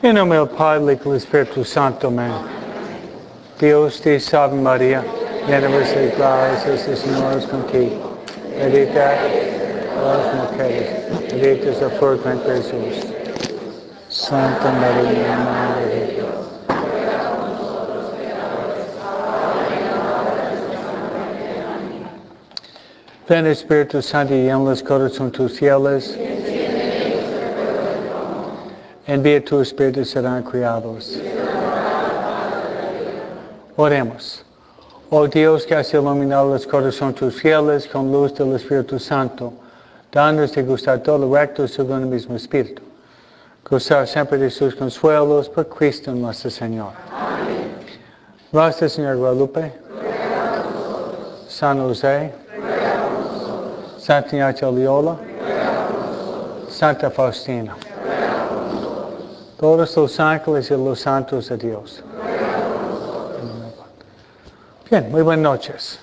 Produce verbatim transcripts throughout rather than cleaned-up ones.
En nombre del Padre y del Espíritu Santo, amén. Dios te salve María, llena eres de gracia, el Señor es contigo. Bendita las mujeres, bendito es el fruto de Jesús. Santa María, Madre de Dios. Ven Espíritu Santo y en los corazones tus fieles. Envía tu Espíritu y serán criados. Oremos. Oh Dios, que has iluminado los corazones tus fieles con luz del Espíritu Santo, dándonos de gustar todo lo recto según el mismo Espíritu. Gozar siempre de sus consuelos por Cristo nuestro Señor. Amén. Nuestra Señora Guadalupe, San José, Santa Ignacia Loyola, Santa Faustina, todos los ángeles y los santos de Dios. Bien, muy buenas noches.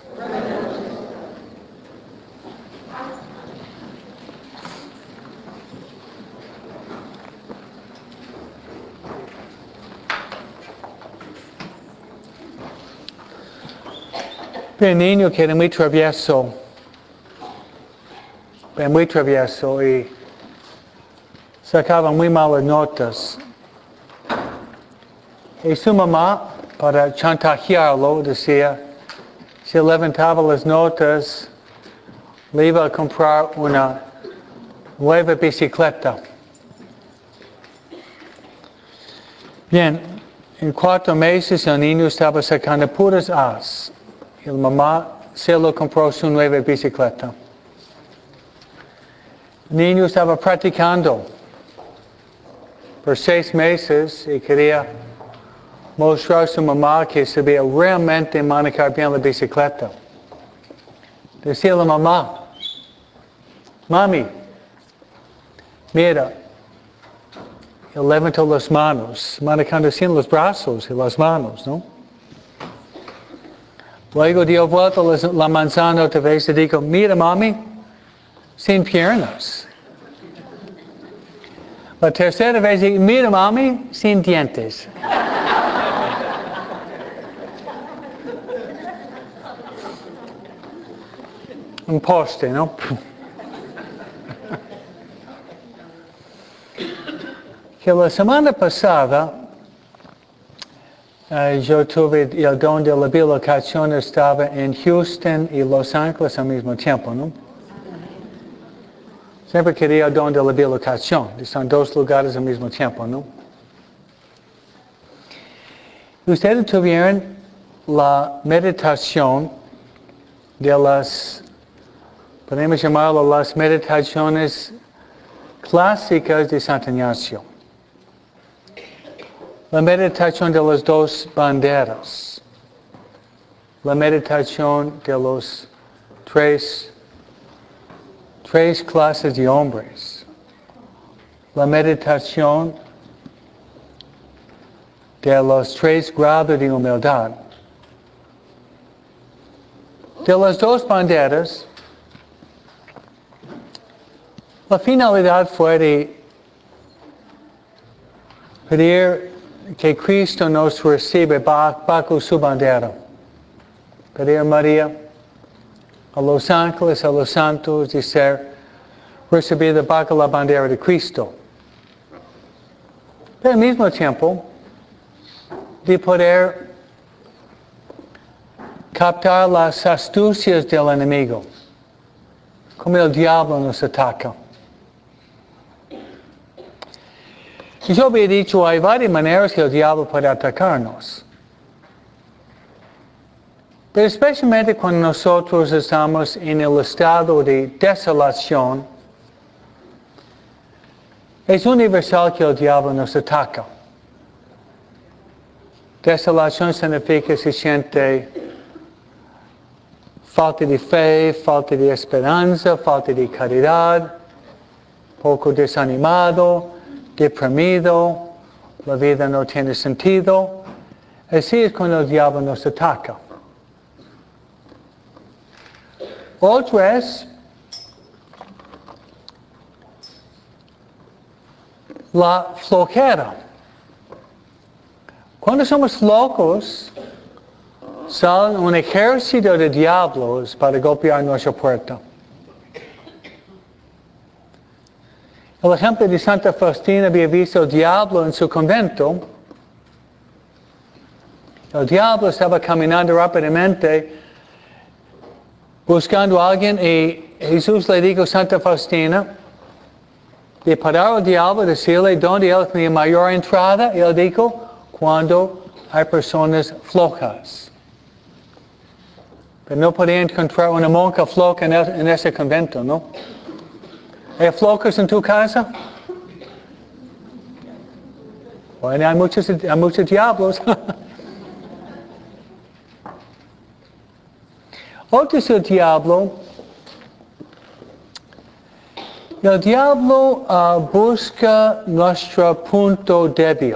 Bien, niño que era muy travieso, muy travieso y sacaba muy malas notas. Y su mamá, para chantajearlo, decía, si levantaba las notas, le iba a comprar una nueva bicicleta. Bien, en cuatro meses el niño estaba sacando puras A's. Y la mamá se lo compró su nueva bicicleta. El niño estaba practicando por seis meses y quería mostrar a su mamá que sabía realmente manejar bien la bicicleta. Decía la mamá, mami, mira, él levantó las manos, manejando sin los brazos y las manos, ¿no? Luego dio vuelta la manzana otra vez y dijo, mira mami, sin piernas. La tercera vez dijo, mira mami, sin dientes. Un poste, ¿no? Que la semana pasada uh, yo tuve el don de la bilocación, estaba en Houston y Los Ángeles al mismo tiempo, ¿no? Siempre quería el don de la bilocación, están dos lugares al mismo tiempo, ¿no? Ustedes tuvieron la meditación de las, podemos llamarlo las meditaciones clásicas de Santo Ignacio. La meditación de las dos banderas. La meditación de los tres, tres clases de hombres. La meditación de los tres grados de humildad. De las dos banderas, la finalidad fue de pedir que Cristo nos reciba bajo su bandera. Pedir a María, a los ángeles, a los santos, de ser recibido bajo la bandera de Cristo. Pero al mismo tiempo, de poder captar las astucias del enemigo, como el diablo nos ataca. Y yo había dicho, hay varias maneras que el diablo puede atacarnos. Pero especialmente cuando nosotros estamos en el estado de desolación, es universal que el diablo nos ataca. Desolación significa que se siente falta de fe, falta de esperanza, falta de caridad, poco desanimado, deprimido, la vida no tiene sentido. Así es cuando el diablo nos ataca. Otra es la flojera. Cuando somos flojos, sale un ejército de diablos para golpear nuestra puerta. El ejemplo de Santa Faustina había visto el diablo en su convento. El diablo estaba caminando rápidamente buscando a alguien y Jesús le dijo a Santa Faustina de parar al diablo, decirle dónde él tenía mayor entrada. Y él dijo, cuando hay personas flojas. Pero no podía encontrar una monja floja en, el, en ese convento, ¿no? ¿Hay flojos en tu casa? Bueno, hay muchos, hay muchos diablos. Otro es el diablo. El diablo uh, busca nuestro punto débil.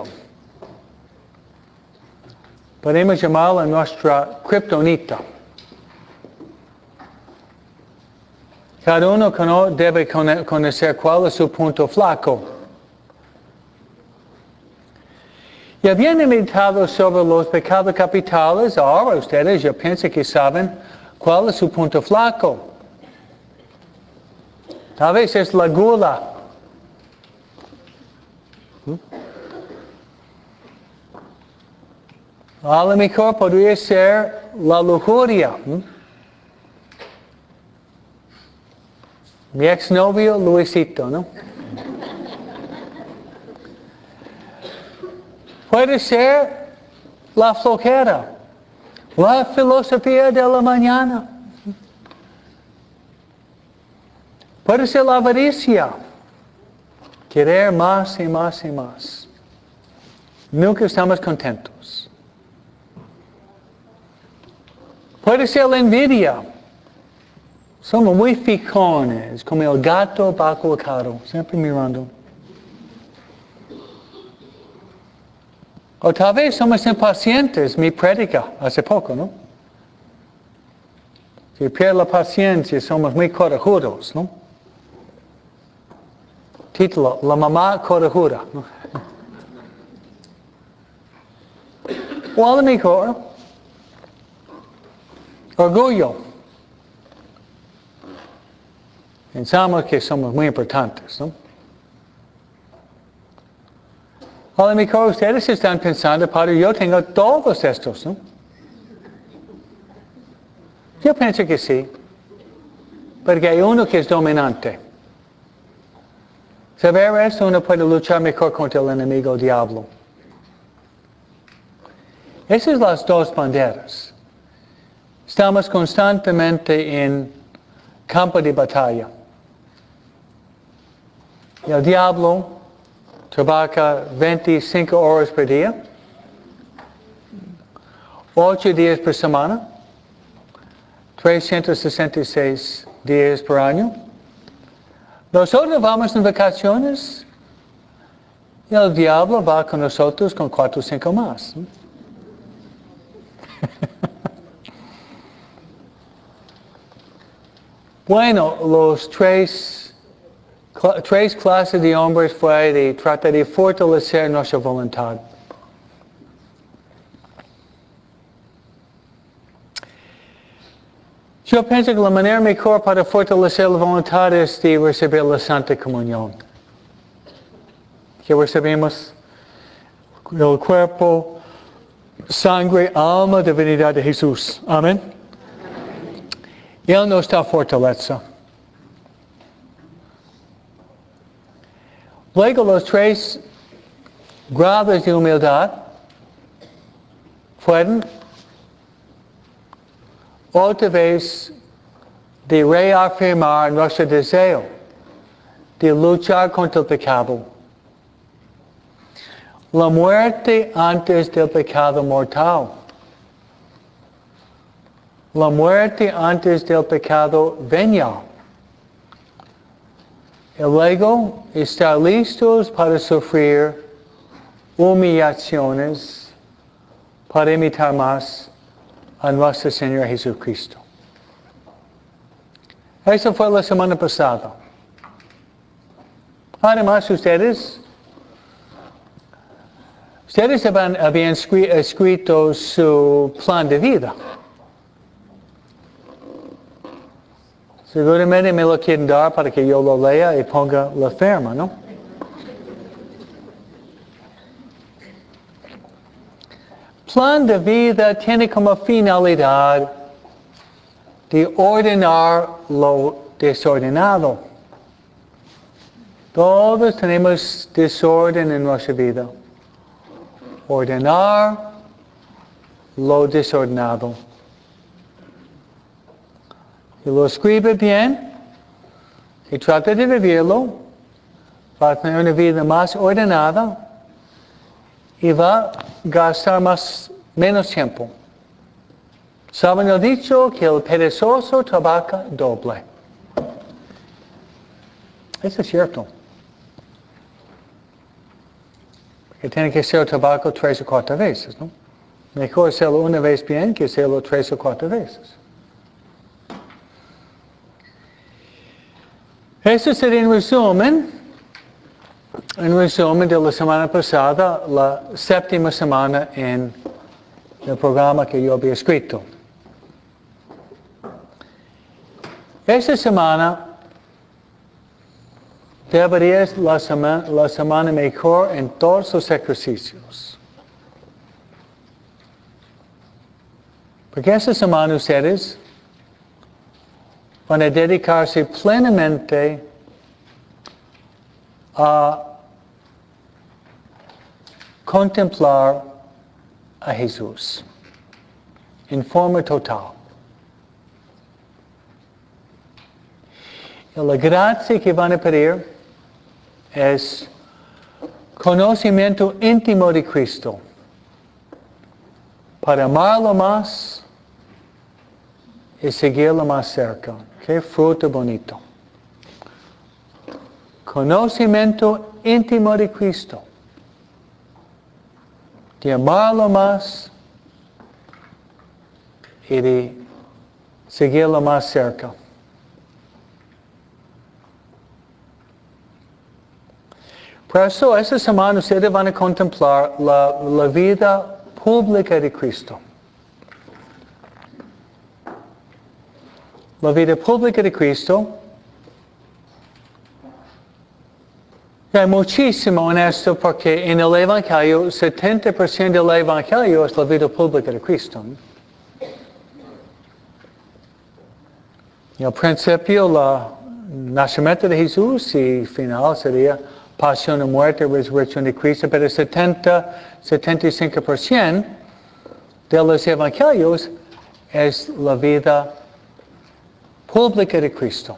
Podemos llamarlo nuestra kriptonita. Cada uno debe conocer cuál es su punto flaco. Y habiendo meditado sobre los pecados capitales, ahora ustedes yo pienso que saben cuál es su punto flaco. Tal vez es la gula. A lo mejor podría ser la lujuria. Mi exnovio Luisito, ¿no? Puede ser la flojera, la filosofía de la mañana. Puede ser la avaricia, querer más y más y más. Nunca estamos contentos. Puede ser la envidia. Somos muy fijones, como el gato bajo el carro, siempre mirando. O tal vez somos impacientes, mi prédica hace poco, ¿no? Si pierde la paciencia, somos muy corajudos, ¿no? Título, la mamá corajuda, ¿no? O a lo mejor, orgullo. Pensamos que somos muy importantes, ¿no? A lo mejor ustedes están pensando, Padre, yo tengo todos estos, ¿no? Yo pienso que sí. Porque hay uno que es dominante. Saber esto, uno puede luchar mejor contra el enemigo, el diablo. Esas son las dos banderas. Estamos constantemente en campo de batalla. Y el diablo trabaja veinticinco horas por día, ocho días por semana, trescientos sesenta y seis días por año. Nosotros vamos en vacaciones y el diablo va con nosotros con cuatro o cinco más. Bueno, los tres... Tres clases de hombres fue de tratar de fortalecer nuestra voluntad. Yo pienso que la manera mejor para fortalecer la voluntad es de recibir la Santa Comunión. Que recibimos el cuerpo, sangre, alma, divinidad de Jesús. Amén. Él nos da fortaleza. Luego los tres grados de humildad fueron otra vez de reafirmar nuestro deseo de luchar contra el pecado. La muerte antes del pecado mortal. La muerte antes del pecado venial. Y luego estar listos para sufrir humillaciones, para imitar más a nuestro Señor Jesucristo. Eso fue la semana pasada. Además, ustedes Ustedes habían, habían escrito su plan de vida. Seguramente me lo quieren dar para que yo lo lea y ponga la firma, ¿no? Plan de vida tiene como finalidad de ordenar lo desordenado. Todos tenemos desorden en nuestra vida. Ordenar lo desordenado. Y lo escribe bien y trata de vivirlo para tener una vida más ordenada y va a gastar más, menos tiempo. ¿Saben el dicho que el perezoso trabaja doble? Eso es cierto. Que tiene que hacer el trabajo tres o cuatro veces, ¿no? Mejor hacerlo una vez bien que hacerlo tres o cuatro veces. Eso sería en resumen, en resumen de la semana pasada, la séptima semana en el programa que yo había escrito. Esta semana debería ser la semana, la semana mejor en todos los ejercicios. Porque esta semana ustedes van a dedicarse plenamente a contemplar a Jesús en forma total. Y la gracia que van a pedir es conocimiento íntimo de Cristo para amarlo más y seguirlo más cerca. Qué fruto bonito. Conocimiento íntimo de Cristo. De amarlo más y de seguirlo más cerca. Por eso, esta semana ustedes van a contemplar la, la vida pública de Cristo. La vida pública de Cristo. Y hay muchísimo en esto porque en el Evangelio, setenta por ciento del Evangelio es la vida pública de Cristo. Y al principio, el nacimiento de Jesús y el final sería pasión y muerte, resurrección de Cristo, pero setenta, setenta y cinco por ciento de los Evangelios es la vida pública de Cristo.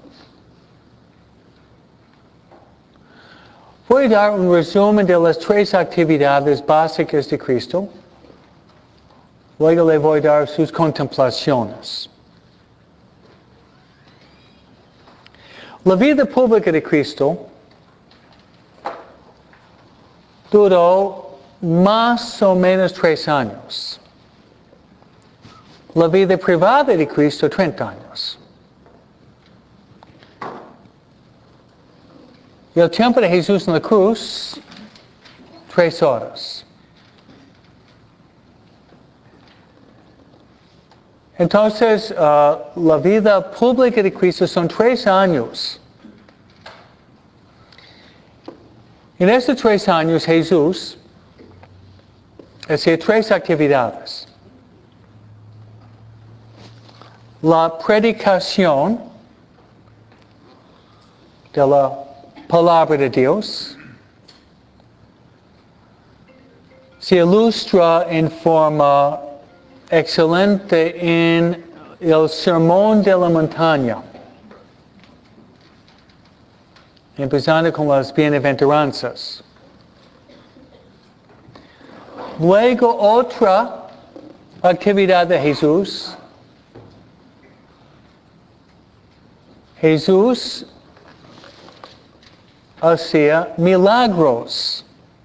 Voy a dar un resumen de las tres actividades básicas de Cristo. Luego le voy a dar sus contemplaciones. La vida pública de Cristo duró más o menos tres años. La vida privada de Cristo, treinta años. Y el tiempo de Jesús en la cruz, tres horas. Entonces, uh, la vida pública de Cristo son tres años. En estos tres años, Jesús hacía tres actividades. La predicación de la palabra de Dios se ilustra en forma excelente en el Sermón de la Montaña, empezando con las bienaventuranzas. Luego otra actividad de Jesús. Jesús hacía milagros.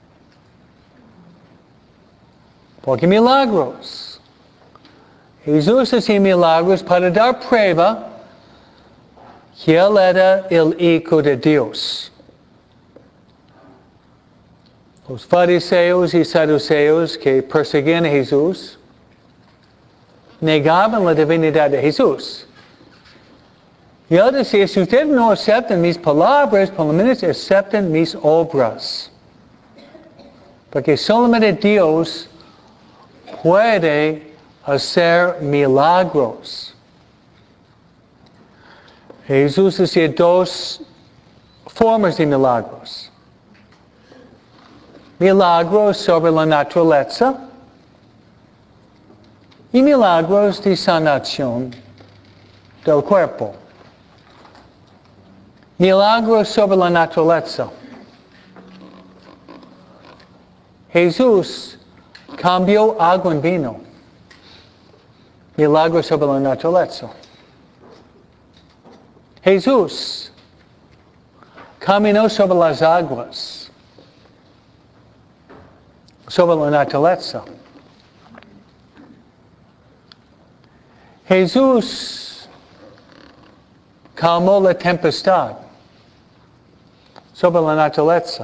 ¿Por qué milagros? Jesús hacía milagros para dar prueba que Él era el Hijo de Dios. los fariseos y saduceos que perseguían a Jesús negaban la divinidad de Jesús. Y él decía, si ustedes no aceptan mis palabras, por lo menos acepten mis obras. Porque solamente Dios puede hacer milagros. Jesús hacía dos formas de milagros. Milagros sobre la naturaleza y milagros de sanación del cuerpo. Milagros sobre la naturaleza. Jesús cambió agua en vino. Milagros sobre la naturaleza. Jesús caminó sobre las aguas, sobre la naturaleza. Jesús calmó la tempestad sobre la naturaleza.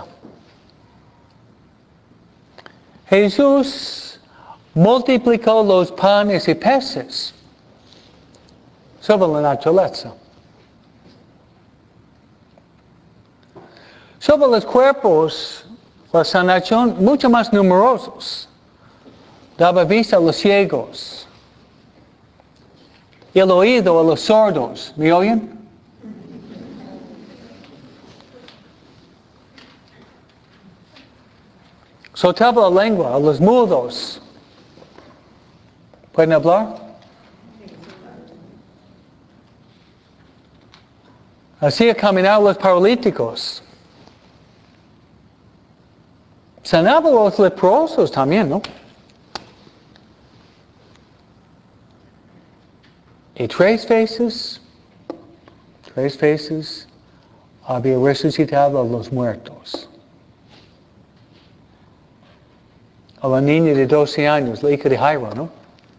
Jesús multiplicó los panes y peces sobre la naturaleza. Sobre los cuerpos, la sanación, mucho más numerosos. Daba vista a los ciegos. Y el oído a los sordos. ¿Me oyen? Soltaba la lengua a los mudos. ¿Pueden hablar? Hacía caminar a los paralíticos. Sanaba a los leprosos también, ¿no? Y tres veces, tres veces había resucitado a los muertos. A la niña de doce años, la hija de Jairo, ¿no?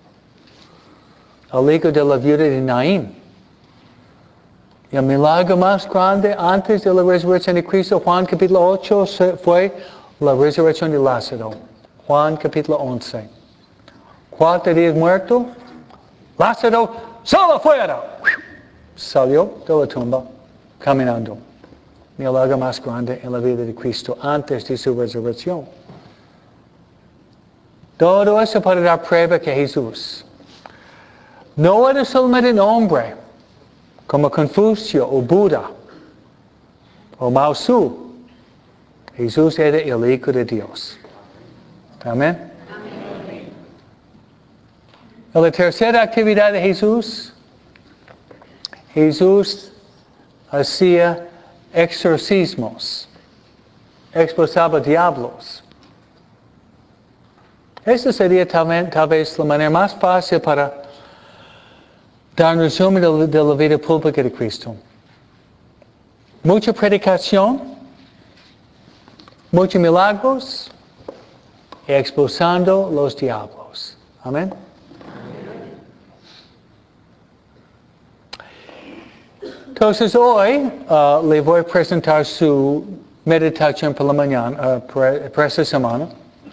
Al hijo de la viuda de Naín. Y el milagro más grande antes de la resurrección de Cristo, Juan capítulo ocho, fue la resurrección de Lázaro. Juan capítulo once. Cuatro días muerto. Lázaro, sal afuera. Salió de la tumba, caminando. Milagro más grande en la vida de Cristo antes de su resurrección. Todo eso para dar prueba que Jesús no era solamente un hombre como Confucio o Buda o Mao Zedong. Jesús era el Hijo de Dios. Amén. Amén. La tercera actividad de Jesús, Jesús hacía exorcismos, expulsaba diablos. Esa sería tal, tal vez la manera más fácil para dar un resumen de, de la vida pública de Cristo. Mucha predicación, muchos milagros y expulsando los diablos. Amén. Entonces hoy uh, le voy a presentar su meditación por la mañana, uh, para, para esta semana.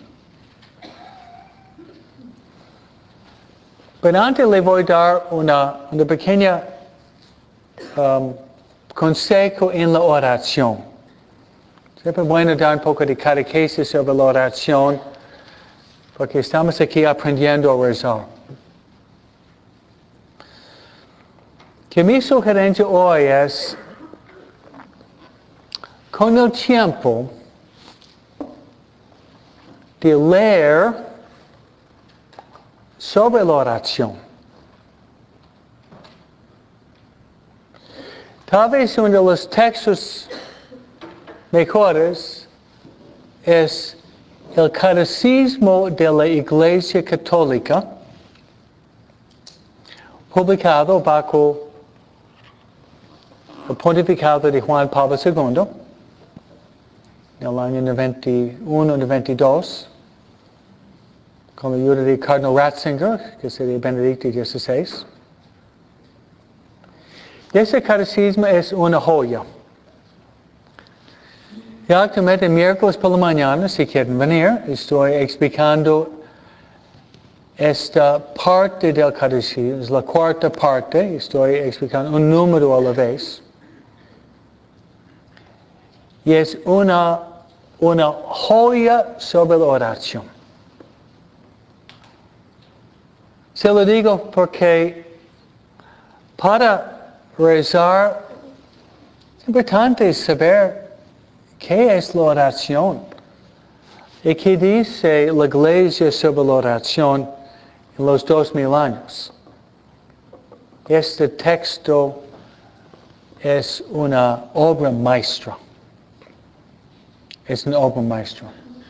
Pero antes le voy a dar una, una pequeña um, consejo en la oración. Siempre es bueno dar un poco de catequesis sobre la oración, porque estamos aquí aprendiendo a rezar. Que mi sugerencia hoy es, con el tiempo de leer sobre la oración. Tal vez uno de los textos mejores es el Catecismo de la Iglesia Católica, publicado bajo el pontificado de Juan Pablo segundo, en el año noventa y uno noventa y dos, con la ayuda de Cardinal Ratzinger, que sería Benedicto dieciséis. Ese catecismo es una joya. Y actualmente miércoles por la mañana, si quieren venir, estoy explicando esta parte del catecismo, es la cuarta parte, estoy explicando un número a la vez. Y es una, una joya sobre la oración. Se lo digo porque para rezar es importante saber qué es la oración y qué dice la Iglesia sobre la oración en los dos mil años. Este texto es una obra maestra. Es una obra maestra.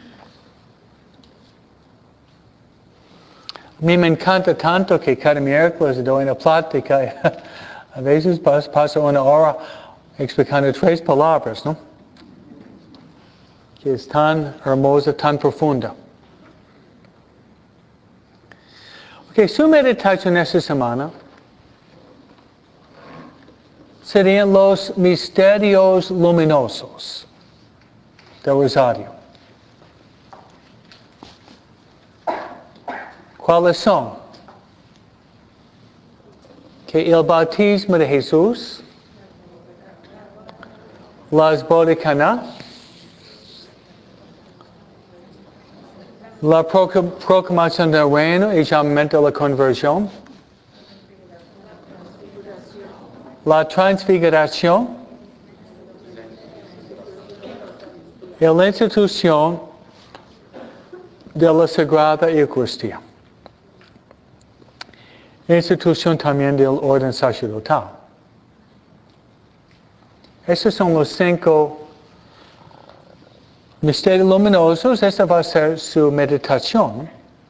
A mí me encanta tanto que cada miércoles doy una plática y a veces pasa una hora explicando tres palabras, ¿no? Que es tan hermosa, tan profunda. Ok, su meditación esta semana serían los misterios luminosos del Rosario. ¿Cuáles son? Que el bautismo de Jesús, las bodas de Caná, la proclamación del reino y llamamiento a la conversión, la transfiguración y la institución de la Sagrada Eucaristía. La institución también del orden sacerdotal. Estos son los cinco misterios luminosos. Esta va a ser su meditación.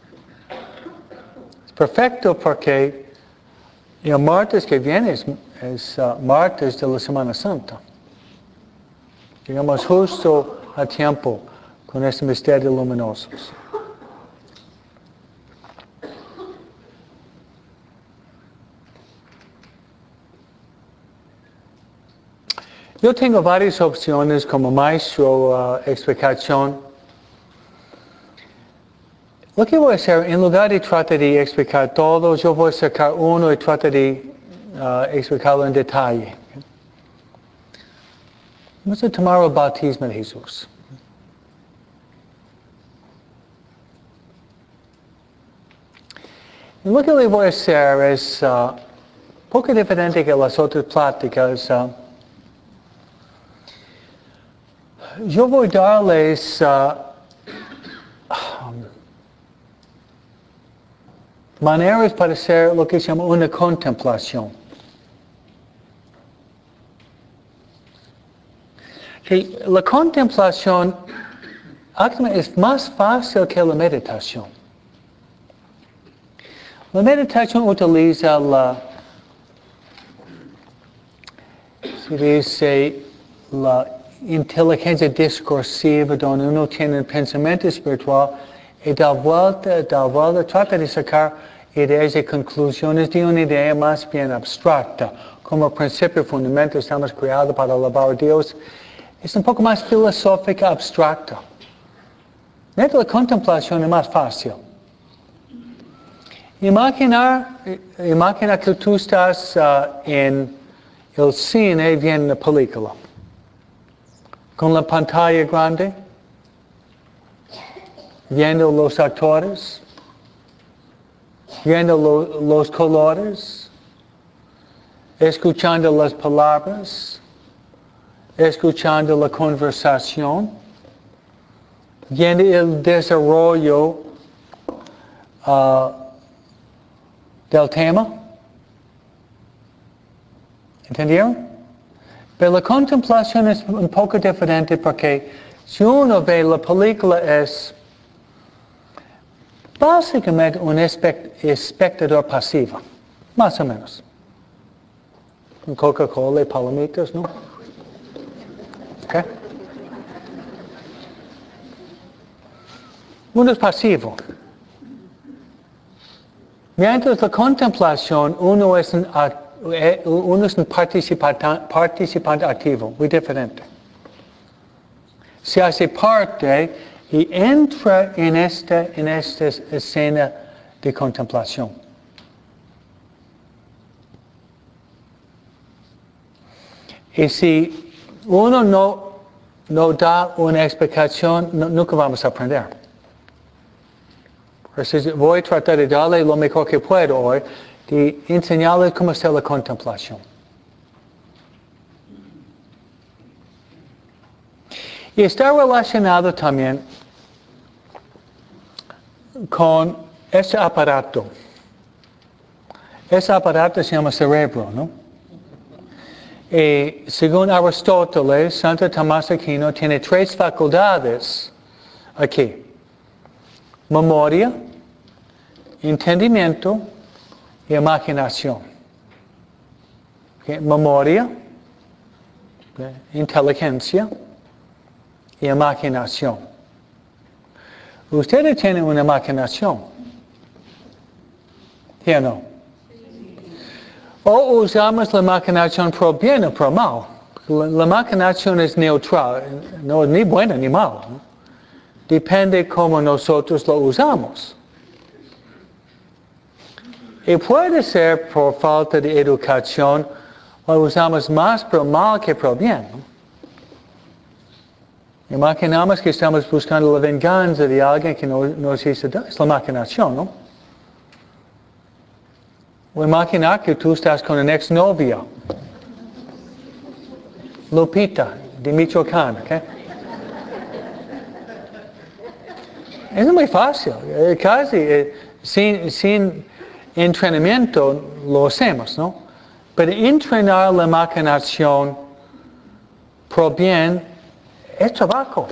Es perfecto porque el martes que viene es, es uh, martes de la Semana Santa. Llegamos justo a tiempo con estos misterios luminosos. Yo tengo varias opciones como maestro uh, explicación. Lo que voy a hacer, en lugar de tratar de explicar todo, yo voy a sacar uno y tratar de uh, explicarlo en detalle. Vamos a tomar el bautismo de Jesús. Y lo que le voy a hacer es uh, un poco diferente que las otras pláticas. Uh, Yo voy a darles uh, um, maneras para hacer lo que se llama una contemplación. Que la contemplación actualmente es más fácil que la meditación. La meditación utiliza la, se dice, la inteligencia discursiva donde uno tiene el pensamiento espiritual y da vuelta, da vuelta, trata de sacar ideas y conclusiones de una idea más bien abstracta. Como principio fundamental estamos creados para alabar a Dios. Es un poco más filosófica, abstracta. La contemplación es más fácil. Imaginar, imagina que tú estás uh, en el cine viendo una película. Con la pantalla grande, viendo los actores, viendo lo, los colores, escuchando las palabras, escuchando la conversación, viendo el desarrollo uh, del tema. ¿Entendieron? Pero la contemplación es un poco diferente porque si uno ve la película es básicamente un espectador pasivo, más o menos. Con Coca-Cola y palomitas, ¿no? ¿Okay? Uno es pasivo. Mientras la contemplación, uno es un actor. Uno es un participante, participante activo, muy diferente. se hace parte y entra en esta, en esta escena de contemplación. Y si uno no, no da una explicación, no, nunca vamos a aprender. Entonces, voy a tratar de darle lo mejor que puedo hoy, de enseñarles cómo hacer la contemplación. Y está relacionado también con ese aparato. Ese aparato se llama cerebro, ¿no? Y según Aristóteles, Santo Tomás de Aquino tiene tres facultades aquí. Memoria, entendimiento y imaginación. Okay. Memoria, okay. Inteligencia y imaginación. Ustedes tienen una imaginación. ¿Sí o no? O usamos la imaginación pro bien o pro mal. La, la imaginación es neutral, no es ni buena ni mala. ¿No? Depende cómo nosotros lo usamos. Y puede ser por falta de educación, lo usamos más pro mal que pro bien. ¿No? Imaginamos que estamos buscando la venganza de alguien que nos, nos hizo daño. Es la imaginación, ¿no? O imaginar que tú estás con una exnovia, Lupita, de Michoacán, ¿ok? Es muy fácil, eh, casi eh, sin, sin entrenamiento lo hacemos, ¿no? Pero entrenar la imaginación pro bien es trabajo.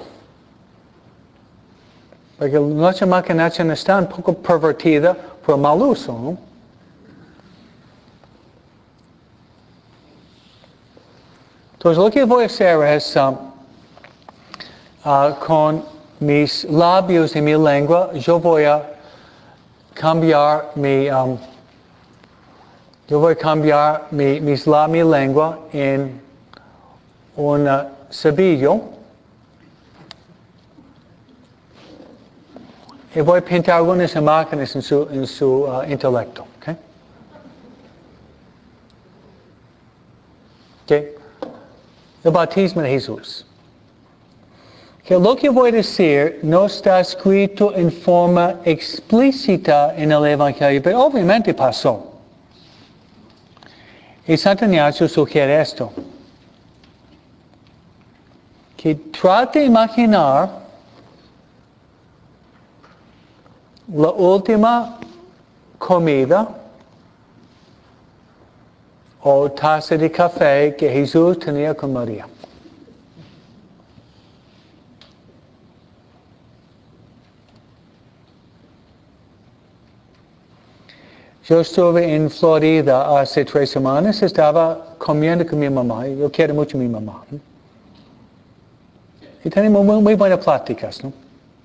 Porque nuestra imaginación está un poco pervertida por mal uso, ¿no? Entonces lo que voy a hacer es, um, uh, con mis labios y mi lengua, yo voy a cambiar mi, um, yo voy a cambiar mi, mis labios y mi lengua en un uh, cebillo. Y voy a pintar algunas imágenes en su, en su uh, intelecto. ¿Okay? ¿Okay? El bautismo de Jesús. Que lo que voy a decir no está escrito en forma explícita en el Evangelio, pero obviamente pasó. Y Santo Ignacio sugiere esto. Que trate de imaginar la última comida o taza de café que Jesús tenía con María. Yo estuve en Florida hace tres semanas, estaba comiendo con mi mamá, yo quiero mucho a mi mamá. ¿No? Y tenemos muy, muy buenas pláticas, ¿no?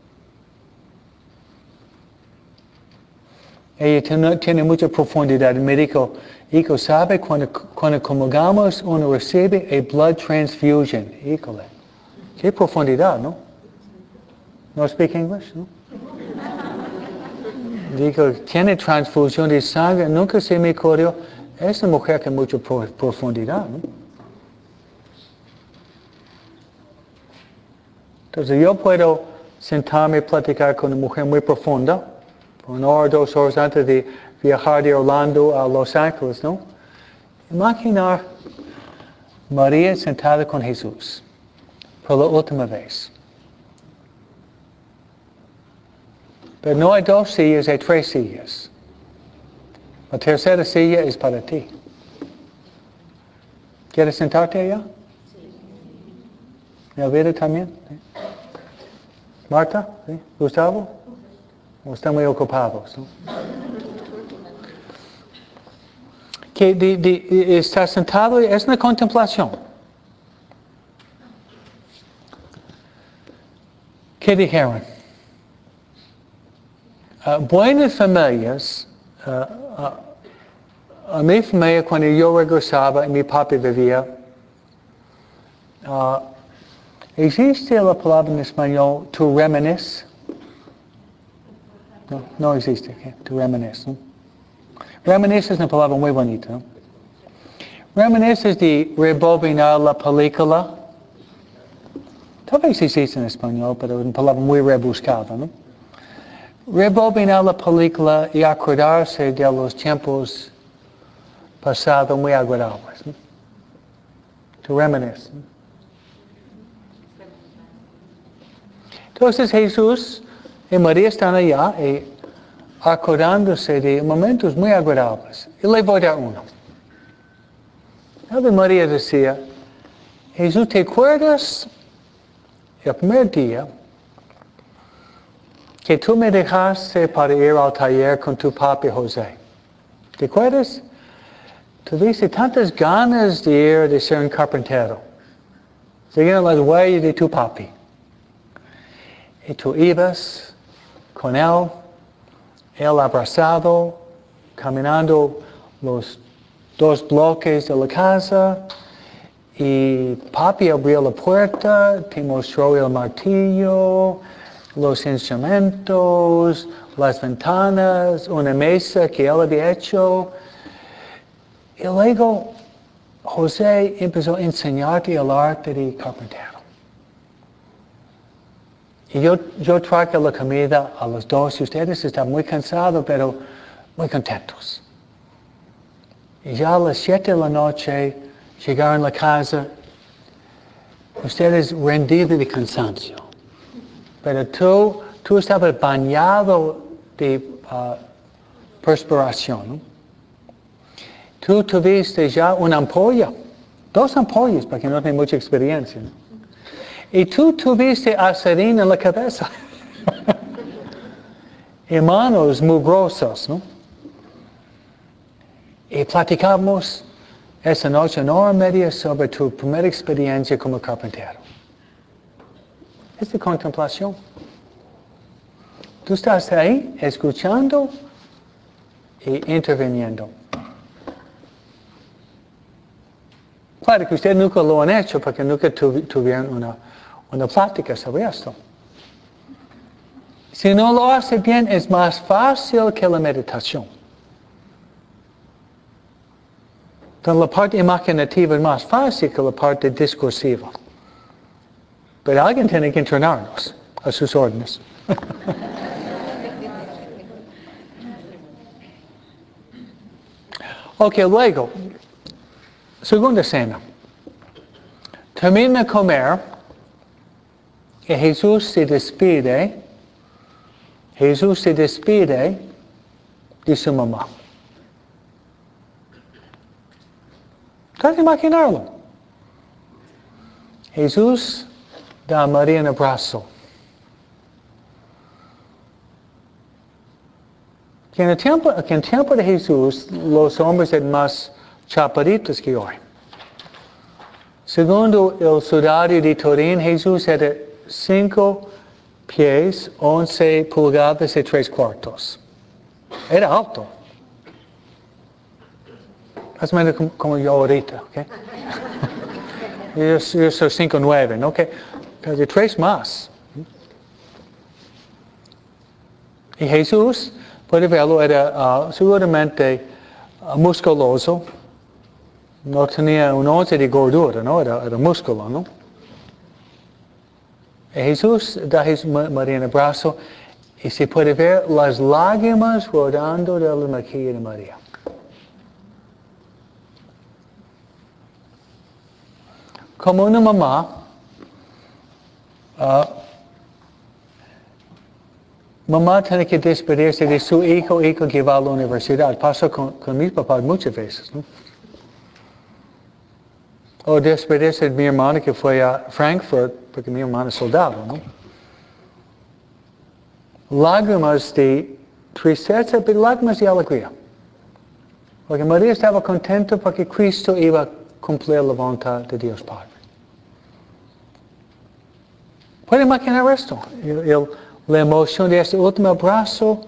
Ella tiene, tiene mucha profundidad. Me dijo, hijo, ¿sabe cuando, cuando comulgamos uno recibe a blood transfusion? Híjole, qué profundidad, ¿no? ¿No speak English? ¿No? Digo, tiene transfusión de sangre, nunca se me ocurrió. Es una mujer con mucha profundidad, ¿no? Entonces yo puedo sentarme y platicar con una mujer muy profunda, por una hora, dos horas antes de viajar de Orlando a Los Ángeles, ¿no? Imaginar María sentada con Jesús por la última vez. Pero no hay dos sillas, hay tres sillas. La tercera silla es para ti. ¿Quieres sentarte allá? Sí. ¿Elvira también? ¿Sí? ¿Marta? ¿Sí? ¿Gustavo? ¿O están muy ocupados? ¿No? Que de, de, está sentado, es una contemplación. ¿Qué dijeron? Uh, buenas familias, uh, uh, a mi familia cuando yo regresaba y mi papi vivía, uh, ¿Existe la palabra en español to reminisce? No, no existe. Okay. To reminisce. ¿No? Reminisce es una palabra muy bonita. ¿No? Reminisce es de rebobinar la película. Tal vez existe en español, pero es una palabra muy rebuscada. ¿No? Rebobinar la película y acordarse de los tiempos pasados muy agradables. ¿No? To reminisce. ¿No? Entonces Jesús y María están allá y acordándose de momentos muy agradables. Y le voy a dar uno. Ave María decía, Jesús, ¿te acuerdas el primer día que tú me dejaste para ir al taller con tu papi José? ¿Te acuerdas? Tuviste tantas ganas de ir de ser un carpintero. Siguiendo las huellas de tu papi. Y tú ibas con él, él abrazado, caminando los dos bloques de la casa, y papi abrió la puerta, te mostró el martillo, los instrumentos, las ventanas, una mesa que él había hecho. Y luego José empezó a enseñarte el arte de carpintero. Y yo, yo traje la comida a los dos y ustedes estaban muy cansados, pero muy contentos. Y ya a las siete de la noche llegaron a la casa, ustedes rendidos de cansancio. Pero tú, tú estabas bañado de uh, perspiración. ¿No? Tú tuviste ya una ampolla, dos ampollas, porque no tienes mucha experiencia. ¿No? Y tú tuviste acerina en la cabeza. Y manos mugrosas, ¿no? Y platicamos esa noche una hora y media sobre tu primera experiencia como carpintero. Es de contemplación. Tú estás ahí escuchando y interviniendo. Claro que ustedes nunca lo han hecho porque nunca tuv- tuvieron una, una plática sobre esto. Si no lo hace bien, es más fácil que la meditación. Entonces, la parte imaginativa es más fácil que la parte discursiva. Pero alguien tiene que entrenarnos a sus órdenes. Ok, luego, segunda cena. Termina de comer y Jesús se despide. Jesús se despide de su mamá. Trata de imaginarlo. Jesús da a María un abrazo. Que en el tiempo, que en el tiempo de Jesús, los hombres eran más chaparritos que hoy. Segundo el sudario de Turín, Jesús era cinco pies, once pulgadas y tres cuartos. Era alto. Más o menos como, como yo ahorita, ¿ok? yo, yo soy cinco nueve, ¿no? Okay. Casi tres más. Y Jesús, puede verlo, era uh, seguramente uh, musculoso. No tenía un once de gordura, ¿no? Era, era músculo, ¿no? Y Jesús da a María un abrazo y se puede ver las lágrimas rodando de la mejilla de María. Como una mamá, uh, mamá tiene que despedirse de su hijo, hijo que va a la universidad. Pasó con, con mis papás muchas veces, ¿no? O despedirse de mi hermana que fue a Frankfurt, porque mi hermana es soldado, ¿no? Lágrimas de tristeza, pero lágrimas de alegría. Porque María estaba contenta porque Cristo iba a cumplir la voluntad de Dios Padre. ¿Puede imaginar esto? El, el, la emoción de este último abrazo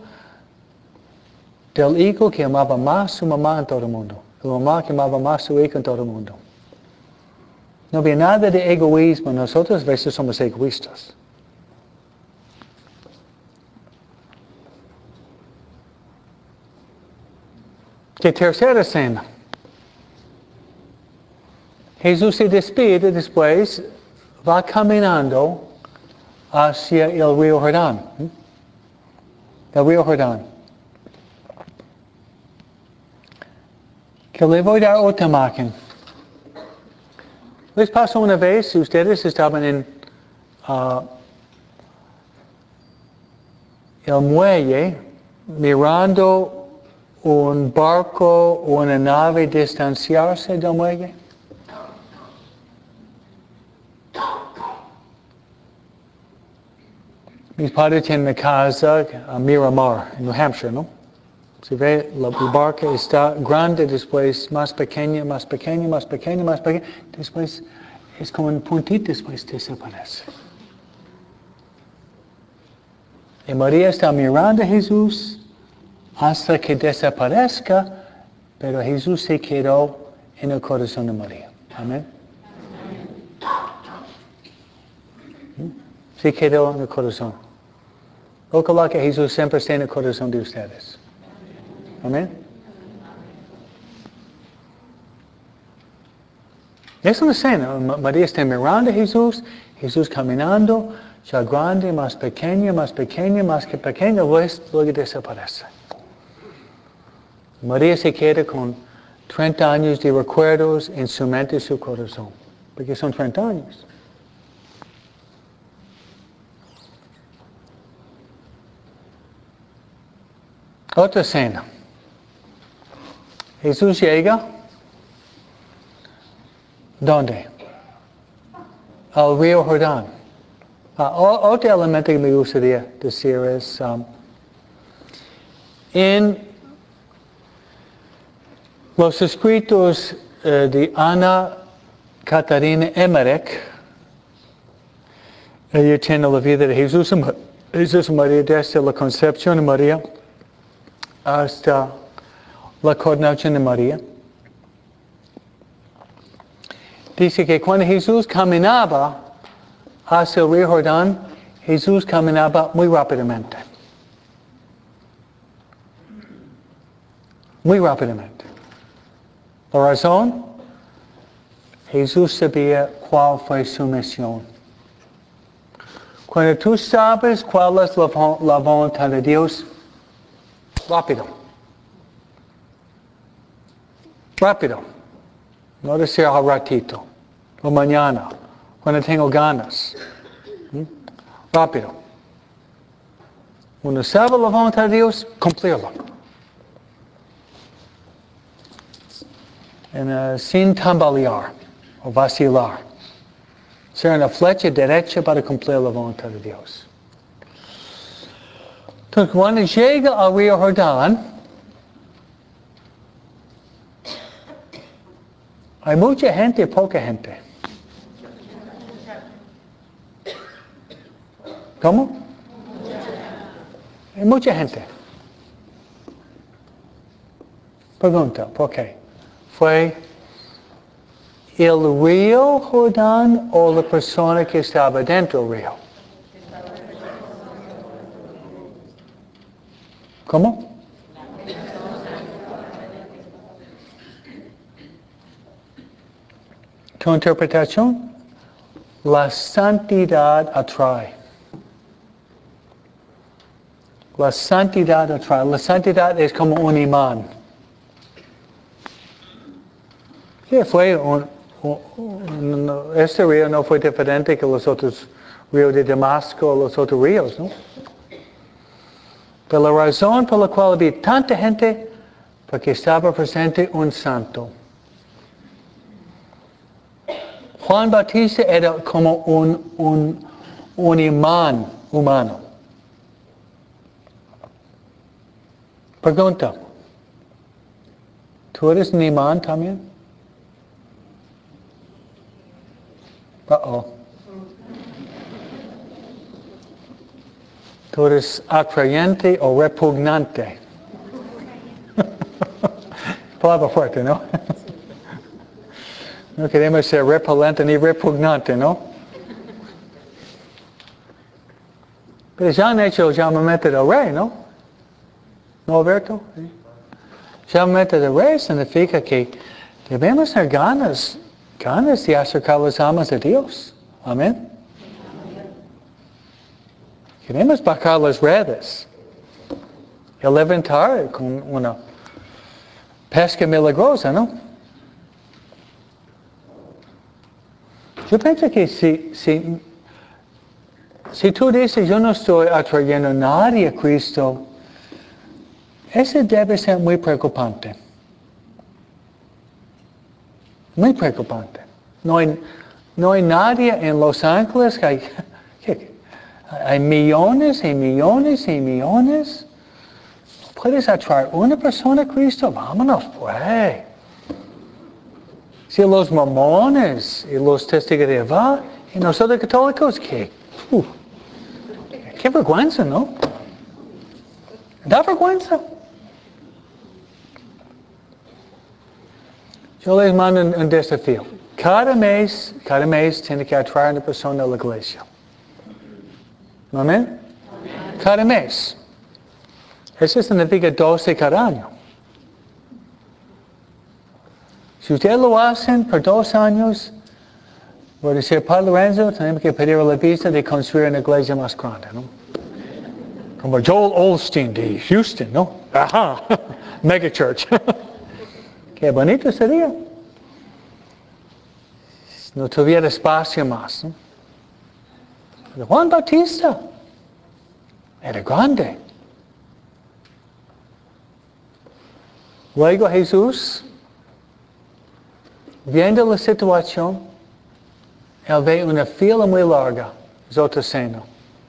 del hijo que amaba más a su mamá en todo el mundo. La mamá que amaba más a su hijo en todo el mundo. No había nada de egoísmo. Nosotros a veces somos egoístas. ¿Qué tercera cena? Jesús se despide después, va caminando hacia el río Jordán. El río Jordán. Que le voy a dar otra imagen. Les pasó una vez, ustedes estaban en uh, el muelle mirando un barco o una nave distanciarse del muelle. Mis padres tienen una casa a Miramar, en New Hampshire, ¿no? Se ve, la, el barco está grande, después más pequeña, más pequeña, más pequeña, más pequeña. Después es como un puntito, después desaparece. Y María está mirando a Jesús hasta que desaparezca, pero Jesús se quedó en el corazón de María. Amén. Se quedó en el corazón. Ojalá que Jesús siempre esté en el corazón de ustedes. Amén. Es una escena. María está mirando a Jesús, Jesús caminando, ya grande, más pequeño, más pequeño, más que pequeño, luego, luego desaparece. María se queda con treinta años de recuerdos en su mente y su corazón, porque son treinta años. Otra escena. Jesús llega. ¿Dónde? Al río Jordán. Ah, otro elemento que me gustaría decir es, um, en los escritos uh, de Ana Catarina Emmerich, ella tiene la vida de Jesús, Jesús y María desde la concepción de María hasta la coronación de María. Dice que cuando Jesús caminaba hacia el río Jordán, Jesús caminaba muy rápidamente. Muy rápidamente. La razón, Jesús sabía cuál fue su misión. Cuando tú sabes cuál es la, la voluntad de Dios, rápido. Rápido. No decir al ratito. O mañana. Cuando tengo ganas. ¿Mm? Rápido. Cuando sabe la voluntad de Dios, cumplirlo. En, uh, sin tambalear o vacilar. Ser una flecha derecha para cumplir la voluntad de Dios. Entonces, cuando llega al río Jordán, hay mucha gente y poca gente. ¿Cómo? Hay mucha gente. Pregunta, ¿por qué? ¿Fue el río Jordán o la persona que estaba dentro del río? ¿Cómo? ¿Tu interpretación? La santidad atrae. La santidad atrae. La santidad es como un imán. ¿Qué fue? Un, un, un, este río no fue diferente que los otros ríos de Damasco o los otros ríos, ¿no? Pero la razón por la cual había tanta gente, porque estaba presente un santo. Juan Bautista era como un, un, un imán humano. Pregunta, ¿tú eres un imán también? Uh-oh. ¿Tú eres atrayente o repugnante? Palabra fuerte, ¿no? No queremos ser repelente ni repugnante, ¿no? Pero ya han hecho el llamamiento del rey, ¿no? ¿No, Alberto? ¿Sí? El llamamiento del rey significa que debemos tener ganas, ganas de acercar a las almas de Dios. Amén. Queremos bajar las redes y levantar con una pesca milagrosa, ¿no? Yo pienso que si, si, si tú dices, yo no estoy atrayendo a nadie a Cristo, eso debe ser muy preocupante. Muy preocupante. No hay, no hay nadie en Los Ángeles que hay, que, hay millones y millones y millones. ¿Puedes atraer una persona a Cristo? Vámonos, pues. Si los mormones y los testigos de Jehová y nosotros católicos, ¿qué? Uh, qué vergüenza, ¿no? Da vergüenza. Yo les mando un, un desafío. Cada mes, cada mes tiene que atraer una persona a la iglesia. ¿Amén? Cada mes. Eso significa doce cada año. Si ustedes lo hacen por dos años, voy a decir, Padre Lorenzo, tenemos que pedir la visa de construir una iglesia más grande, ¿no? Como Joel Osteen de Houston, ¿no? Ajá, mega church. Qué bonito sería. No tuviera espacio más, ¿no? Pero Juan Bautista era grande. Luego Jesús, viendo la situación, él ve una fila muy larga, es otra cena.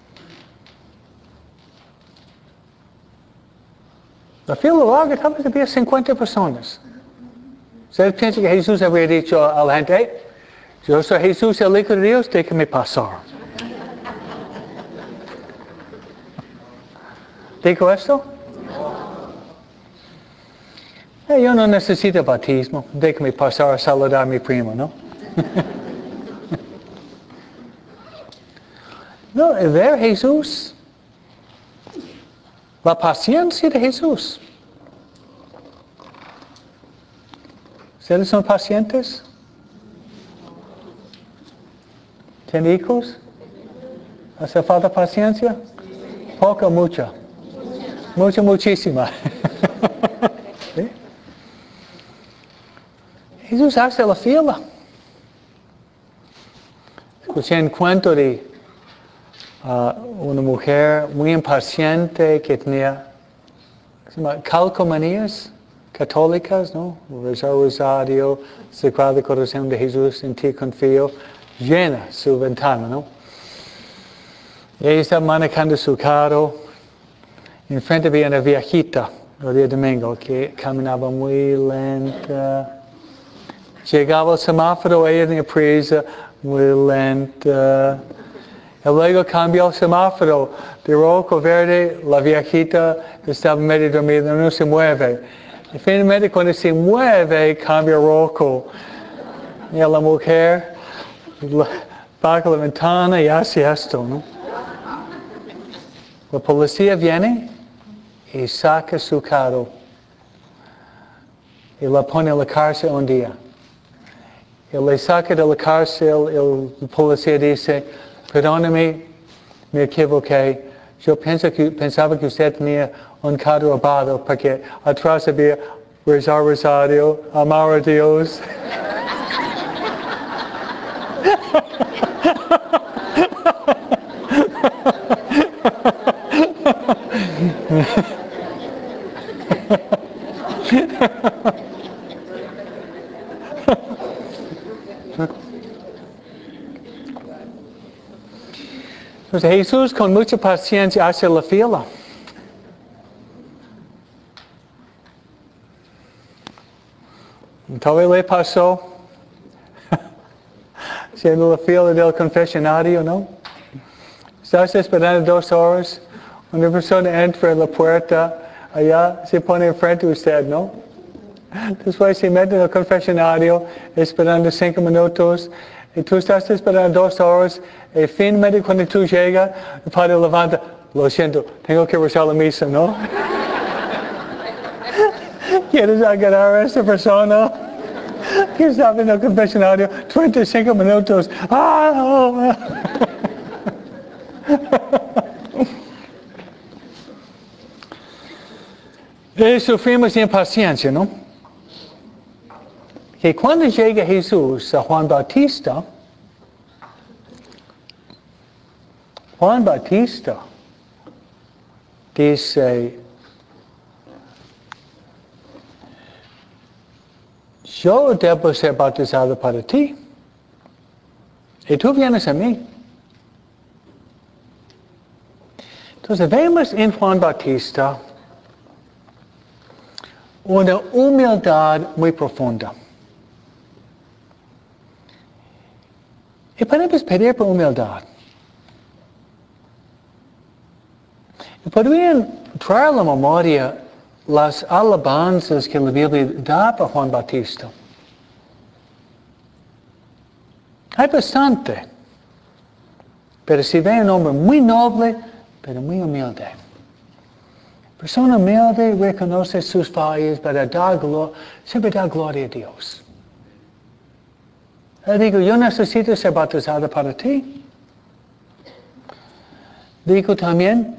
La fila larga tal vez había cincuenta personas. ¿Ustedes piensan que Jesús habría dicho a la gente, hey, yo soy Jesús, el Hijo de Dios, déjame pasar? ¿Dijo esto? Hey, yo no necesito bautismo, déjame pasar a saludar a mi primo, ¿no? No, ver Jesús, la paciencia de Jesús. ¿Ustedes son pacientes? ¿Tienen hijos? ¿Hace falta paciencia? Poca, mucha. Mucha, muchísima. ¿Sí? Jesús hace la fila. Escuché un cuento de uh, una mujer muy impaciente que tenía se llama, calcomanías católicas, ¿no? Rezar rosario, Sagrado Corazón de Jesús, en ti confío, llena su ventana, ¿no? Y ella estaba manejando su carro. Enfrente había una viejita, el día domingo, que caminaba muy lenta. Llegaba al semáforo, ella tenía prisa, muy lenta. Y luego cambió el semáforo de rojo a verde, la viejita estaba medio dormida, no se mueve. Y finalmente cuando se mueve, cambia rojo. Y la mujer baja la ventana y hace esto, ¿no? La policía viene y saca su carro y la pone en la cárcel un día. Y le saca de la cárcel, el policía dice, perdóname, me equivoqué. Yo pensé que, pensaba que usted tenía un carro robado porque atrás había rezar rosario, amar a Dios. Entonces Jesús con mucha paciencia hace la fila. Todavía le pasó haciendo la fila del confesionario, ¿no? Estás esperando dos horas, una persona entra en la puerta, allá se pone enfrente de usted, ¿no? Después se mete en el confesionario, esperando cinco minutos, y tú estás esperando dos horas, y finalmente cuando tú llegas, el padre levanta, lo siento, tengo que rezar la misa, ¿no? ¿Quieres agarrar a esta persona que estaba en el confesionario treinta y cinco minutos? ¡Ah! Oh. Y sufrimos impaciencia, ¿no? Que cuando llega Jesús a Juan Bautista, Juan Bautista dice, yo debo ser bautizado para ti, y tú vienes a mí. Entonces vemos en Juan Bautista una humildad muy profunda. Y podemos pedir por humildad. Y podrían traer a la memoria las alabanzas que la Biblia da a Juan Bautista. Hay bastante. Pero si ve un hombre muy noble, pero muy humilde. Persona humilde reconoce sus fallas, pero da glo- siempre da gloria a Dios. Le digo, yo necesito ser bautizado para ti. Digo también,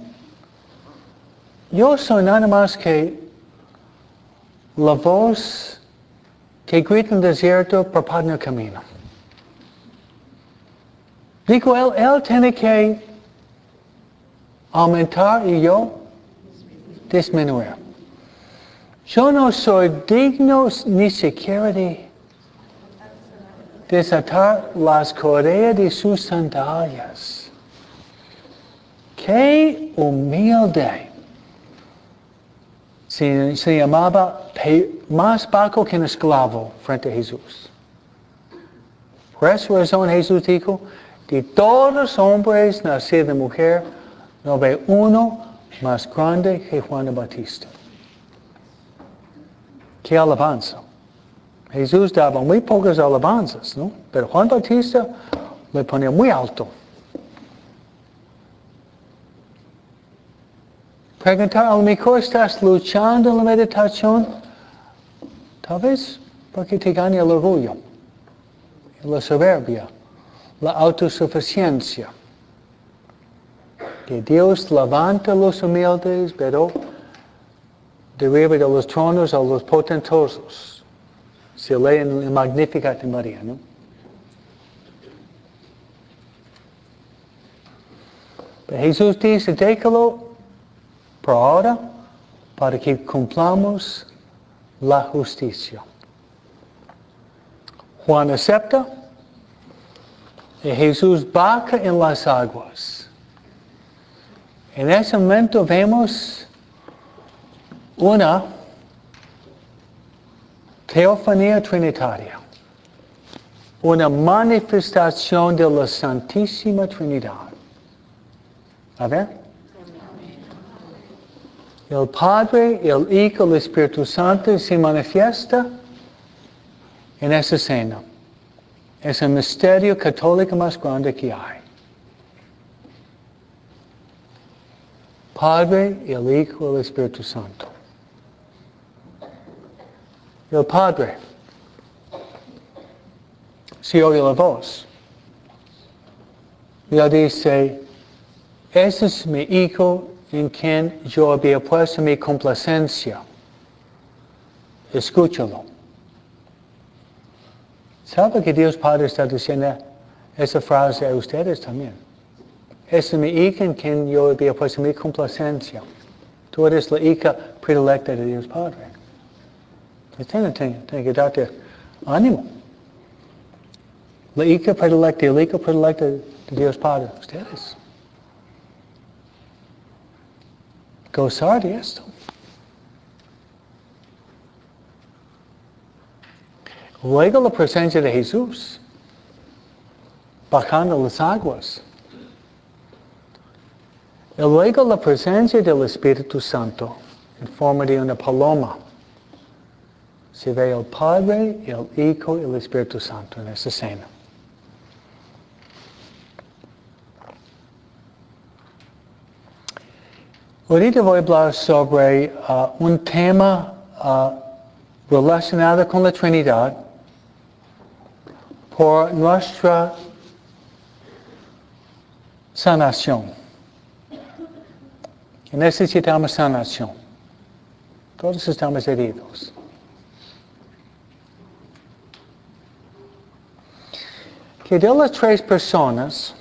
yo soy nada más que la voz que grita en el desierto, prepara el camino. Digo, él, él tiene que aumentar y yo disminuir. Yo no soy digno ni siquiera de desatar las correas de sus sandalias. ¡Qué humilde! Se, se llamaba más bajo que un esclavo frente a Jesús. Por esa razón Jesús dijo, de todos los hombres nacidos de mujer, no ve uno más grande que Juan el Bautista. ¡Qué alabanza! Jesús daba muy pocas alabanzas, ¿no? Pero Juan Bautista le ponía muy alto. Preguntar, a lo mejor estás luchando en la meditación, tal vez porque te gana el orgullo, la soberbia, la autosuficiencia. Que Dios levanta a los humildes, pero derriba de los tronos a los potentosos. Se lee en el Magnificat de María, ¿no? Pero Jesús dice, déjalo por ahora para que cumplamos la justicia. Juan acepta y Jesús baja en las aguas. En ese momento vemos una teofanía trinitaria, una manifestación de la Santísima Trinidad. A ver. El Padre, el Hijo, el Espíritu Santo se manifiesta en esa cena. Es el misterio católico más grande que hay. Padre, el Hijo, el Espíritu Santo. El Padre, se oye la voz. Y él dice, ese es mi Hijo en quien yo había puesto mi complacencia. Escúchalo. ¿Sabe que Dios Padre está diciendo esa frase a ustedes también? Ese es mi hija en quien yo había puesto mi complacencia. Tú eres la hija predilecta de Dios Padre. Tiene, tiene, tiene que darte ánimo. La hija predilecta y el hijo predilecto de Dios Padre, ustedes. Gozar de esto. Luego la presencia de Jesús, bajando las aguas. Y luego la presencia del Espíritu Santo, en forma de una paloma. se ve el Padre, el Hijo y el Espíritu Santo en esa cena. Ahorita voy a hablar sobre uh, un tema uh, relacionado con la Trinidad por nuestra sanación. Necesitamos sanación. Todos estamos heridos. Que de las tres personas,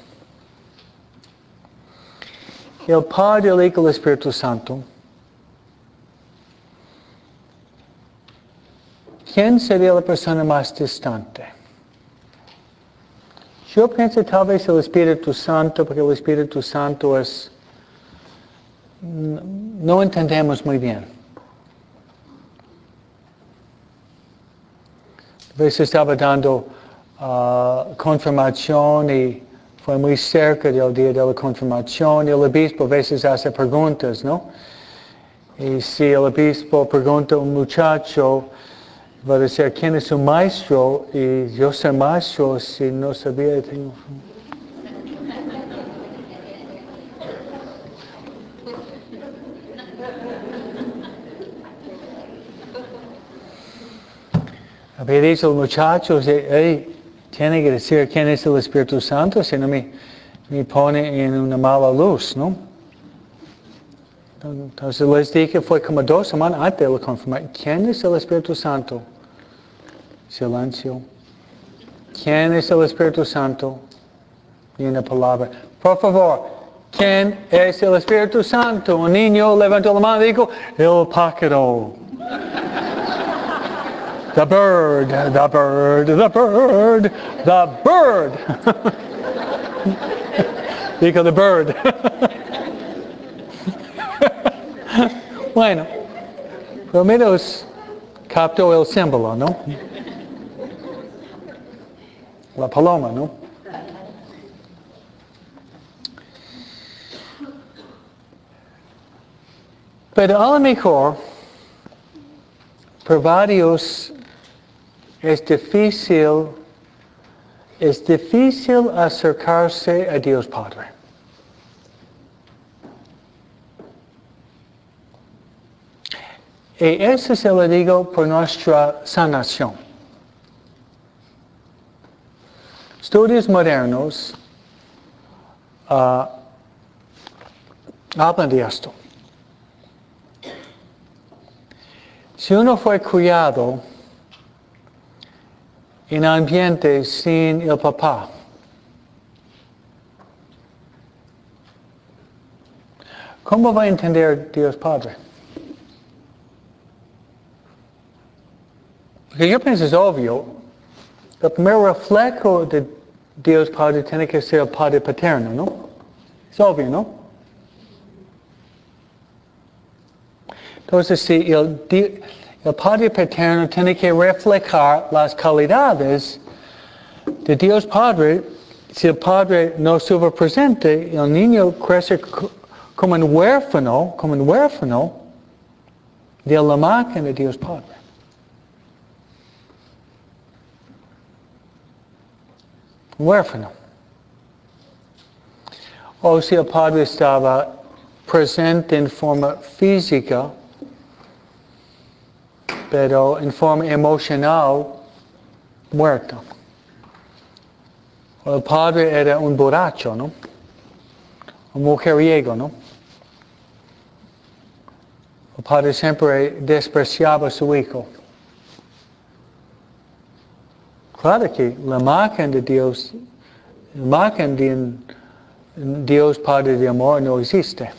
el Padre, el Hijo y el Espíritu Santo, ¿quién sería la persona más distante? Yo pienso tal vez el Espíritu Santo, porque el Espíritu Santo es, no entendemos muy bien. A veces estaba dando uh, confirmación y fue muy cerca del día de la confirmación y el obispo a veces hace preguntas, ¿no? Y si el obispo pregunta a un muchacho, va a decir quién es su maestro, y yo soy maestro si no sabía. Tengo... Había dicho el muchacho, hey, tiene que decir quién es el Espíritu Santo, si no me, me pone en una mala luz, ¿no? Entonces les dije, fue como dos semanas antes de la confirmación, ¿quién es el Espíritu Santo? Silencio. ¿Quién es el Espíritu Santo? Y una palabra. Por favor, ¿quién es el Espíritu Santo? Un niño levantó la mano y dijo, el pájaro. The bird, the bird, the bird, the bird. Dijo the bird. Bueno, por lo menos captó el símbolo, ¿no? La paloma, ¿no? Pero a lo mejor, por varios, es difícil, es difícil acercarse a Dios Padre. Y eso se lo digo por nuestra sanación. Estudios modernos uh, hablan de esto. Si uno fue criado en ambiente sin el papá, ¿cómo va a entender Dios Padre? Porque yo pienso es obvio, el primer reflejo de Dios Padre tiene que ser el Padre paterno, ¿no? Es obvio, ¿no? Entonces, si el, el Padre paterno tiene que reflejar las calidades de Dios Padre, si el Padre no estuvo presente, el niño crece como un huérfano, como un huérfano de la imagen de Dios Padre. Huérfano. O si el Padre estaba presente en forma física, pero en forma emocional, muerto. O el Padre era un borracho, ¿no? Un mujeriego, ¿no? El Padre siempre despreciaba a su Hijo. Claro que la imagen de Dios, la imagen de un Dios Padre de amor no existe.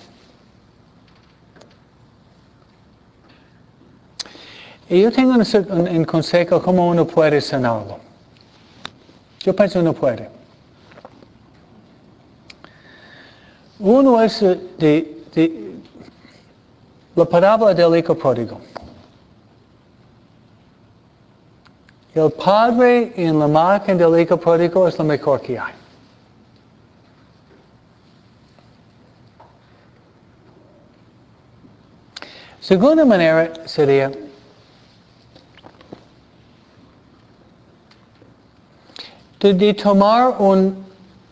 Y yo tengo un, un, un consejo cómo uno puede sanarlo. Yo pienso uno puede. Uno es de, de la parábola del hijo pródigo. El padre en la imagen del hijo pródigo es lo mejor que hay. Segunda manera sería, de, de tomar un,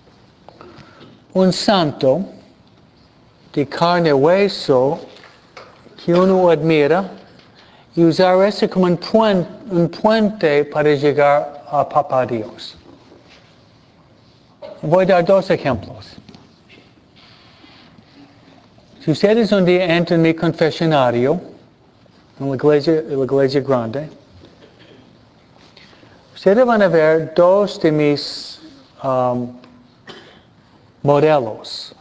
un santo de carne y hueso que uno admira y usar eso como un puente, un puente para llegar a Papá Dios. Voy a dar dos ejemplos. Si ustedes un día entran en mi confesionario, en la iglesia, la iglesia grande, ustedes van a ver dos de mis um, modelos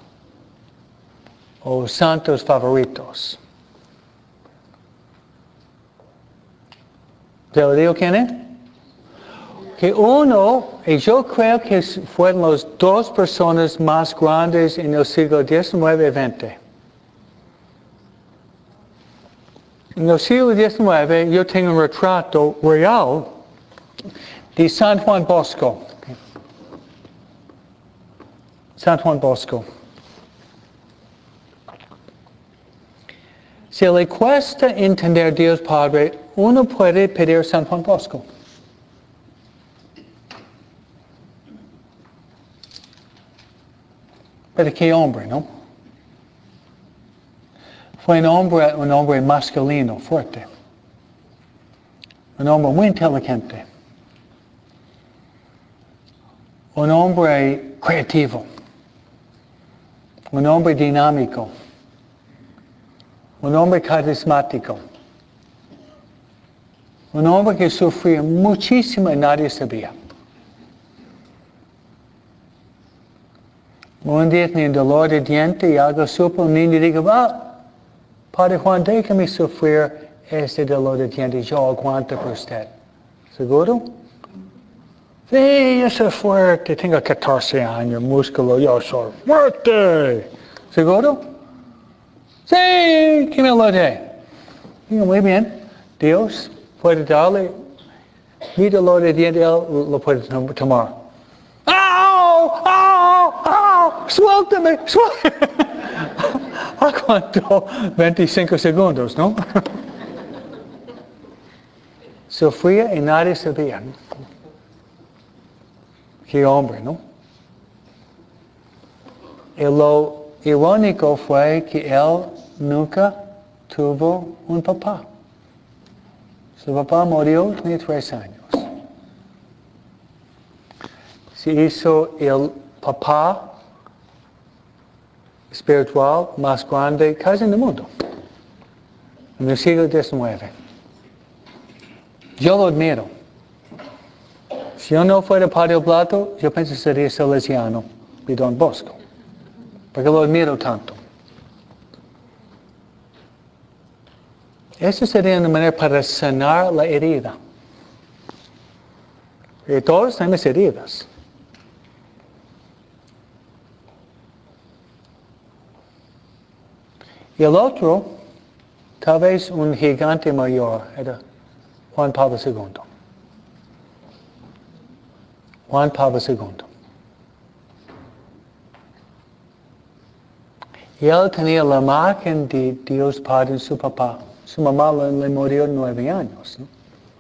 o santos favoritos. ¿Te lo digo quién es? Que uno, y yo creo que fueron las dos personas más grandes en el siglo diecinueve y veinte. En el siglo diecinueve yo tengo un retrato real de San Juan Bosco. San Juan Bosco. Si le cuesta entender Dios Padre, uno puede pedir San Juan Bosco. Pero qué hombre, ¿no? Fue un hombre, un hombre masculino, fuerte. Un hombre muy inteligente. Un hombre creativo. Un hombre dinámico. Un hombre carismático. Un hombre que sufría muchísimo y nadie sabía. Un día tenía dolor de diente y algo supo, un niño dijo, ah, Padre Juan, déjame sufrir este dolor de diente, yo aguanto por usted. ¿Seguro? Sí, yo soy fuerte, tengo catorce años, músculo, yo soy fuerte. ¿Seguro? Sí, que me lo dé. Digo, muy bien, Dios puede darle mi dolor de diente, Él lo puede tomar. ¡Au! ¡Au! ¡Au! ¡Suéltame! ¡Suéltame! Aguantó veinticinco segundos, ¿no? Sufría y nadie sabía. Qué hombre, ¿no? Y lo irónico fue que él nunca tuvo un papá. Su papá murió, tenía tres años. Se hizo el papá espiritual más grande casi en el mundo, en el siglo diecinueve. Yo lo admiro. Si yo no fuera Padre Oblato, yo pienso que sería salesiano y Don Bosco, porque lo admiro tanto. Eso sería una manera para sanar la herida. Y todos tenemos heridas. Y el otro, tal vez un gigante mayor, era Juan Pablo segundo. Juan Pablo segundo. Y él tenía la imagen de Dios Padre en su papá. Su mamá le murió nueve años. ¿no?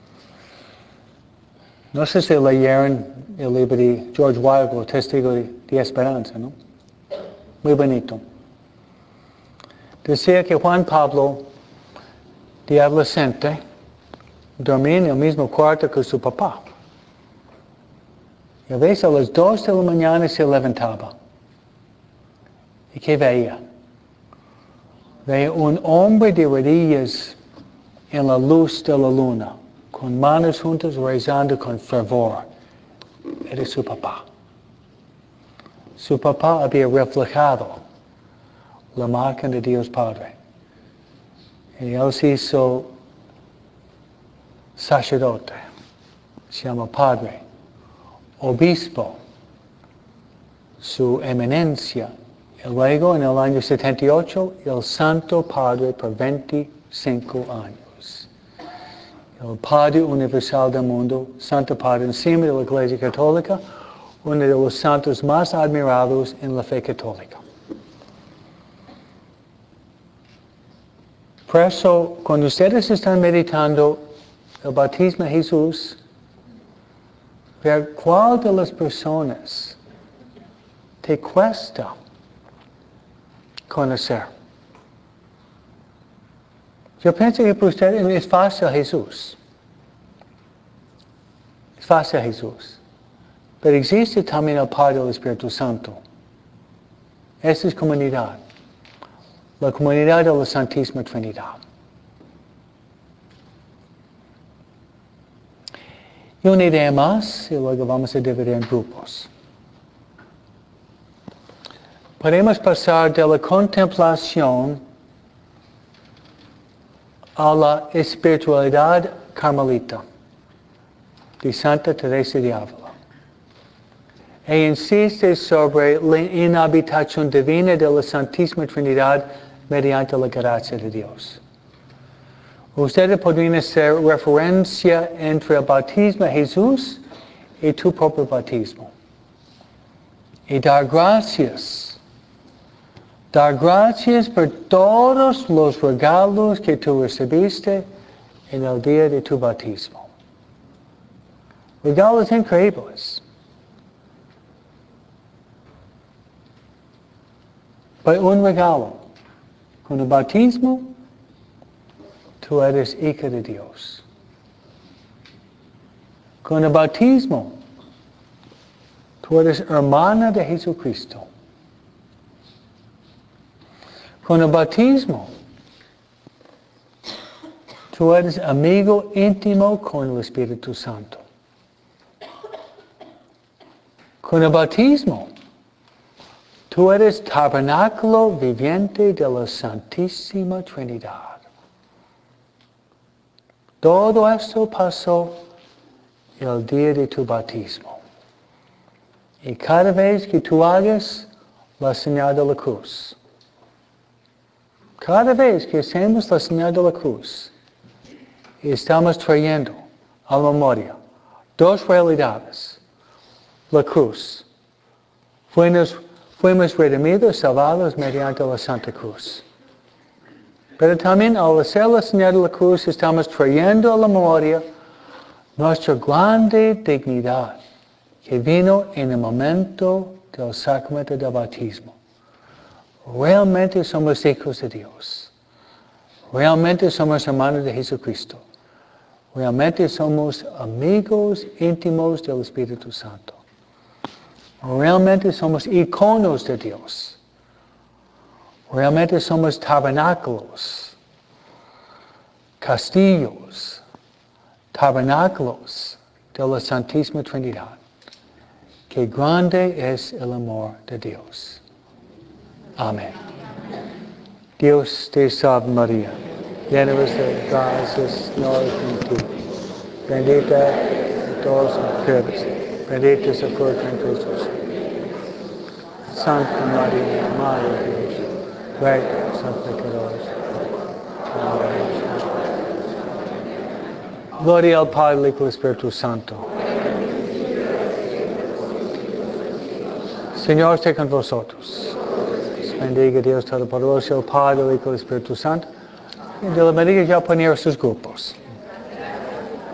No sé si leyeron el libro de George Weigel, Testigo de, de Esperanza, ¿no? Muy bonito. Decía que Juan Pablo, de adolescente, dormía en el mismo cuarto que su papá. Y a veces a las dos de la mañana se levantaba. ¿Y qué veía? Veía un hombre de rodillas en la luz de la luna, con manos juntas rezando con fervor. Era su papá. Su papá había reflejado la imagen de Dios Padre. Y él se hizo sacerdote, se llama Padre, obispo, su eminencia. Y luego, en el año setenta y ocho, el Santo Padre por veinticinco años. El Padre universal del mundo, Santo Padre encima de la Iglesia Católica, uno de los santos más admirados en la fe católica. Por eso, cuando ustedes están meditando el bautismo de Jesús, ver cuál de las personas te cuesta conocer. Yo pienso que para usted es fácil Jesús. Es fácil Jesús. Pero existe también el Padre del Espíritu Santo. Esta es comunidad. La comunidad de la Santísima Trinidad. Y una idea más, y luego vamos a dividir en grupos. Podemos pasar de la contemplación a la espiritualidad carmelita de Santa Teresa de Ávila. E insiste sobre la inhabitación divina de la Santísima Trinidad mediante la gracia de Dios. Ustedes podrían hacer referencia entre el bautismo de Jesús y tu propio bautismo. Y dar gracias. Dar gracias por todos los regalos que tú recibiste en el día de tu bautismo. Regalos increíbles. Pero un regalo. Con el bautismo, tú eres hija de Dios. Con el bautismo, tú eres hermana de Jesucristo. Con el bautismo, tú eres amigo íntimo con el Espíritu Santo. Con el bautismo, tú eres tabernáculo viviente de la Santísima Trinidad. Todo esto pasó el día de tu bautismo. Y cada vez que tú hagas la señal de la cruz, cada vez que hacemos la señal de la cruz, estamos trayendo a la memoria dos realidades. La cruz. Fuimos, fuimos redimidos, salvados mediante la Santa Cruz. Pero también al hacer la señal de la cruz estamos trayendo a la memoria nuestra grande dignidad que vino en el momento del sacramento del bautismo. Realmente somos hijos de Dios. Realmente somos hermanos de Jesucristo. Realmente somos amigos íntimos del Espíritu Santo. Realmente somos iconos de Dios. Realmente somos tabernáculos, castillos, tabernáculos de la Santísima Trinidad. Qué grande es el amor de Dios. Amén. Dios te salve María, llena eres de gracia, el Señor es contigo. Bendita de todas las mujeres, bendito es el fruto de Jesús. Santa María, Madre de Dios, ruega por nosotros pecadores, ahora y en la hora de nuestra muerte. Gloria al Padre, al Hijo y al Espíritu Santo. Señor esté con vosotros. Bendiga Dios Todopoderoso, el Padre, el Hijo y el Espíritu Santo. Y de la bendiga ya poner sus grupos.